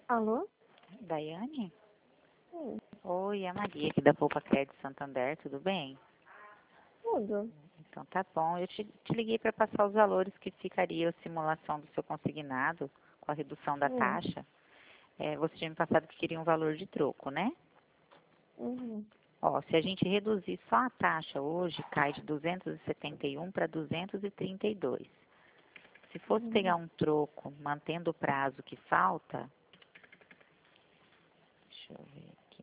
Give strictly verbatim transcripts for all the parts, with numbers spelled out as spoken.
Alô? Daiane? Sim, Oi, é a Maria aqui da Poupa Crédito Santander, tudo bem? tudo. Então tá bom, eu te, te liguei para passar os valores que ficaria a simulação do seu consignado com a redução da Hum. taxa. É, você tinha me passado que queria um valor de troco, né? Uhum. Ó, se a gente reduzir só a taxa hoje, cai de duzentos e setenta e um para duzentos e trinta e dois. Se fosse Uhum. pegar um troco, mantendo o prazo que falta, deixa eu ver aqui.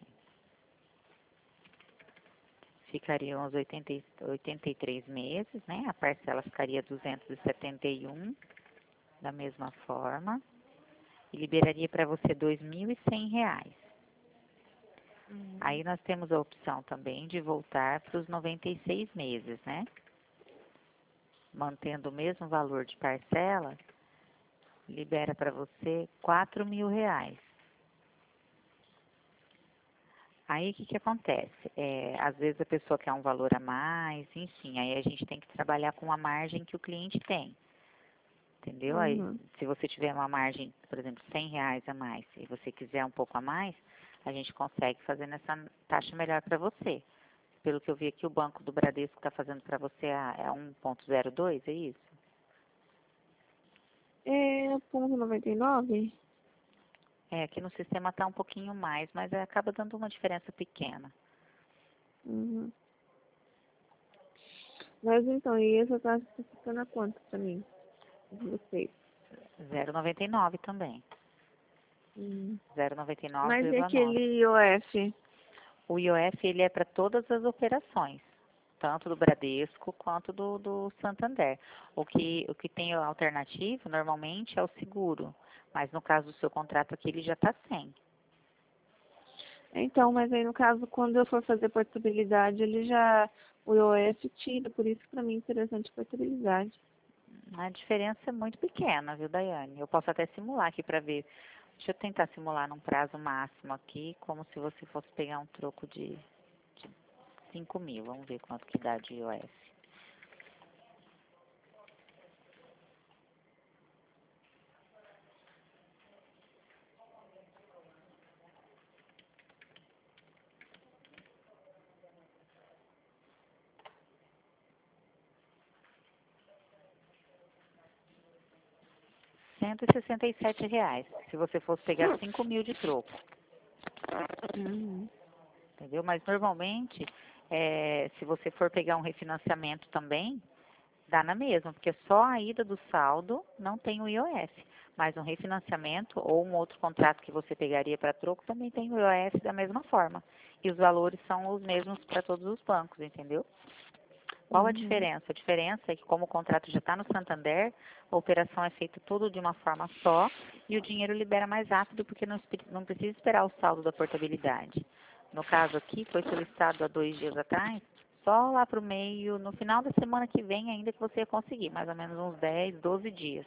Ficariam os oitenta, e- oitenta e três meses, né? A parcela ficaria duzentos e setenta e um, da mesma forma. E liberaria para você dois mil e cem reais. Uhum. Aí nós temos a opção também de voltar para os noventa e seis meses, né? Mantendo o mesmo valor de parcela, libera para você quatro mil reais. Aí o que que acontece? É, às vezes a pessoa quer um valor a mais, enfim, aí a gente tem que trabalhar com a margem que o cliente tem. Entendeu? Aí, Uhum. se você tiver uma margem, por exemplo, cem reais a mais, e você quiser um pouco a mais, a gente consegue fazer nessa taxa melhor para você. Pelo que eu vi aqui, o Banco do Bradesco está fazendo para você a, é um ponto zero dois, é isso? É ponto noventa e nove? É, aqui no sistema está um pouquinho mais, mas é, acaba dando uma diferença pequena. Uhum. Mas então, e essa taxa tá ficando a quanto pra mim? De vocês? zero vírgula noventa e nove também. Uhum. zero vírgula noventa e nove Mas e vírgula nove. aquele I O F? O I O F ele é para todas as operações, tanto do Bradesco quanto do, do Santander. O que, o que tem alternativo normalmente é o seguro, mas no caso do seu contrato aqui ele já está sem. Então, mas aí no caso, quando eu for fazer portabilidade, ele já, o I O F tira, por isso pra mim é interessante portabilidade. A diferença é muito pequena, viu, Daiane? Eu posso até simular aqui para ver. Deixa eu tentar simular num prazo máximo aqui, como se você fosse pegar um troco de, de cinco mil. Vamos ver quanto que dá de I O F. cento e sessenta e sete reais, se você fosse pegar cinco mil de troco. Uhum. Entendeu? Mas normalmente, é, se você for pegar um refinanciamento também, dá na mesma, porque só a ida do saldo não tem o I O F. Mas um refinanciamento ou um outro contrato que você pegaria para troco também tem o I O F da mesma forma. E os valores são os mesmos para todos os bancos, entendeu? Qual a Uhum. diferença? A diferença é que como o contrato já está no Santander, a operação é feita tudo de uma forma só e o dinheiro libera mais rápido porque não, espe- não precisa esperar o saldo da portabilidade. No caso aqui, foi solicitado há dois dias atrás, só lá para o meio, no final da semana que vem ainda que você ia conseguir, mais ou menos uns dez, doze dias.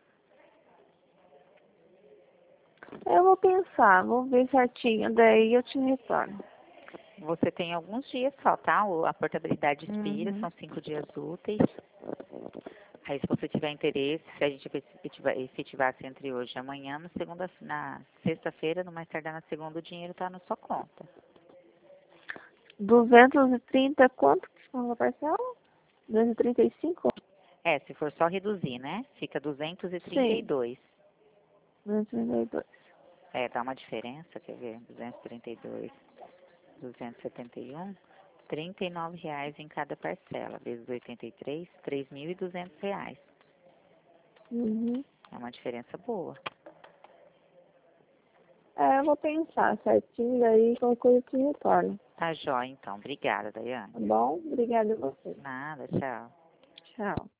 Eu vou pensar, vou ver certinho, daí eu te retorno. Você tem alguns dias só, tá? O- A portabilidade expira, Uhum. são cinco dias úteis. Aí, se você tiver interesse, se a gente efetiva- efetivasse entre hoje e amanhã, na segunda, na sexta-feira, no mais tardar na segunda, o dinheiro está na sua conta. duzentos e trinta, quanto que foi a parcela? duzentos e trinta e cinco? É, se for só reduzir, né? Fica duzentos e trinta e Sim, dois. duzentos e trinta e dois. É, dá uma diferença, quer ver? duzentos e trinta e dois, duzentos e setenta e um, trinta e nove reais em cada parcela, vezes oitenta e três, três mil e duzentos reais. Uhum. É uma diferença boa. É, eu vou pensar certinho, daí qualquer coisa eu te retorno. Tá jóia, então. Obrigada, Daiane. Tá bom? Obrigada a você. Nada, tchau. Tchau.